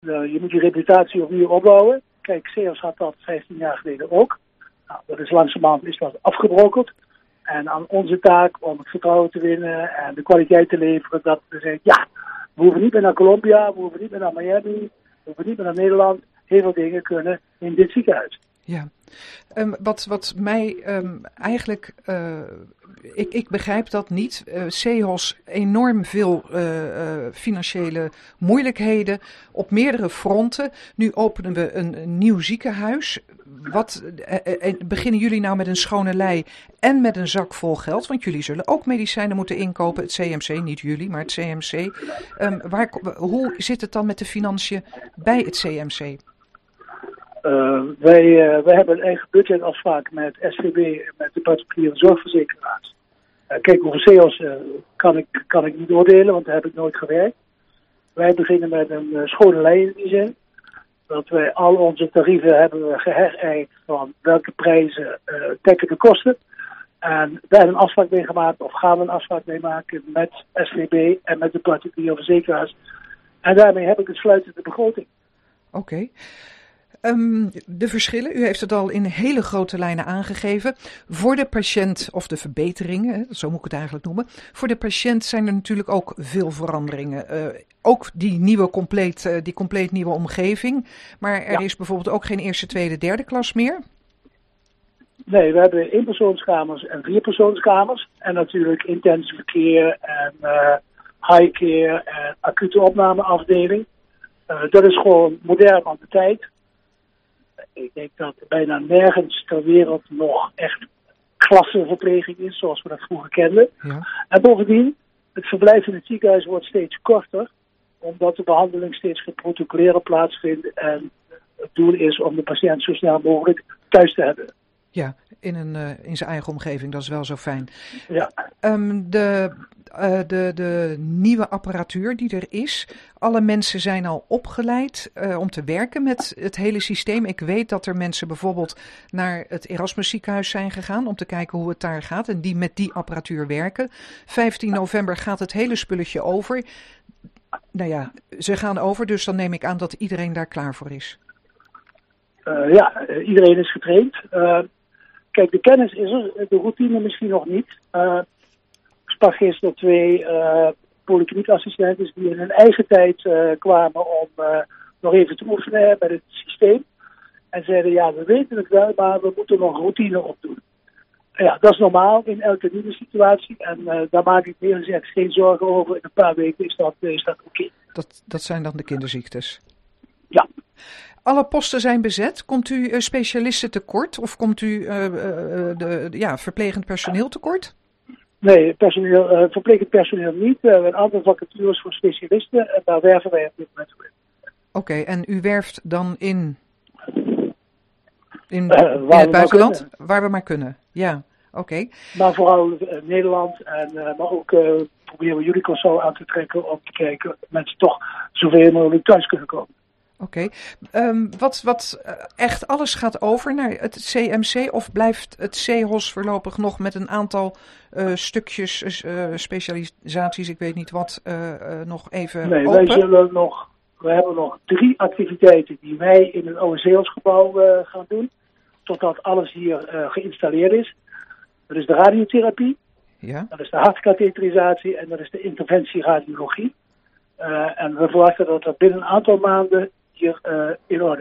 Je moet je reputatie opnieuw opbouwen. Kijk, Seos had dat 15 jaar geleden ook. Nou, dat is langzamerhand is dat afgebrokkeld. En aan onze taak om het vertrouwen te winnen en de kwaliteit te leveren, dat we zeggen, ja, we hoeven niet meer naar Colombia, we hoeven niet meer naar Miami, we hoeven niet meer naar Nederland. Heel veel dingen kunnen in dit ziekenhuis. Ja, wat mij eigenlijk, ik begrijp dat niet. Seos enorm veel financiële moeilijkheden op meerdere fronten. Nu openen we een nieuw ziekenhuis. Beginnen jullie nou met een schone lei en met een zak vol geld? Want jullie zullen ook medicijnen moeten inkopen, het CMC, niet jullie, maar het CMC. Hoe zit het dan met de financiën bij het CMC? Wij hebben een eigen budgetafspraak met SVB, met de particuliere zorgverzekeraars. Kijk, over Seos kan ik niet oordelen, want daar heb ik nooit gewerkt. Wij beginnen met een schone lijn in die zin. Dat wij al onze tarieven hebben geherijkt van welke prijzen dekken de kosten. En daar hebben een afspraak mee gemaakt, of gaan we een afspraak mee maken met SVB en met de particuliere verzekeraars. En daarmee heb ik een sluitende begroting. Oké. De verschillen, u heeft het al in hele grote lijnen aangegeven. Voor de patiënt, of de verbeteringen, zo moet ik het eigenlijk noemen. Voor de patiënt zijn er natuurlijk ook veel veranderingen. Ook die compleet nieuwe omgeving. Maar er is bijvoorbeeld ook geen eerste, tweede, derde klas meer. Nee, we hebben 1-persoonskamers en 4-persoonskamers. En natuurlijk intensive verkeer en high care en acute opnameafdeling. Dat is gewoon modern aan de tijd. Ik denk dat bijna nergens ter wereld nog echt klassenverpleging is, zoals we dat vroeger kenden. Ja. En bovendien, het verblijf in het ziekenhuis wordt steeds korter, omdat de behandeling steeds geprotocoleerder plaatsvindt. En het doel is om de patiënt zo snel mogelijk thuis te hebben. Ja, in zijn eigen omgeving, dat is wel zo fijn. Ja. De nieuwe apparatuur die er is, alle mensen zijn al opgeleid om te werken met het hele systeem. Ik weet dat er mensen bijvoorbeeld naar het Erasmus ziekenhuis zijn gegaan om te kijken hoe het daar gaat en die met die apparatuur werken. 15 november gaat het hele spulletje over. Nou ja, ze gaan over, dus dan neem ik aan dat iedereen daar klaar voor is. Iedereen is getraind. Kijk, de kennis is er, de routine misschien nog niet. Ik sprak gisteren 2 polykliniekassistenten die in hun eigen tijd kwamen om nog even te oefenen met het systeem. En zeiden, ja, we weten het wel, maar we moeten nog routine opdoen. Ja, dat is normaal in elke nieuwe situatie. En daar maak ik eerlijk gezegd geen zorgen over. In een paar weken is dat oké. Dat zijn dan de kinderziektes? Ja. Alle posten zijn bezet. Komt u specialisten tekort of komt u verplegend personeel tekort? Nee, verplegend personeel niet. We hebben een aantal vacatures voor specialisten en daar werven wij op dit moment voor in. Oké, en u werft dan in het buitenland? Waar we maar kunnen, ja. Oké. Maar vooral Nederland en maar ook proberen we jullie consult aan te trekken om te kijken of mensen toch zoveel mogelijk thuis kunnen komen. Oké. Wat echt alles gaat over naar het CMC of blijft het CHOS voorlopig nog met een aantal stukjes specialisaties, ik weet niet wat, nog even open? Nee, wij hebben nog 3 activiteiten die wij in het oude CHOS-gebouw gaan doen, totdat alles hier geïnstalleerd is. Dat is de radiotherapie, dat is de hartkatheterisatie en dat is de interventieradiologie. En we verwachten dat binnen een aantal maanden hier in orde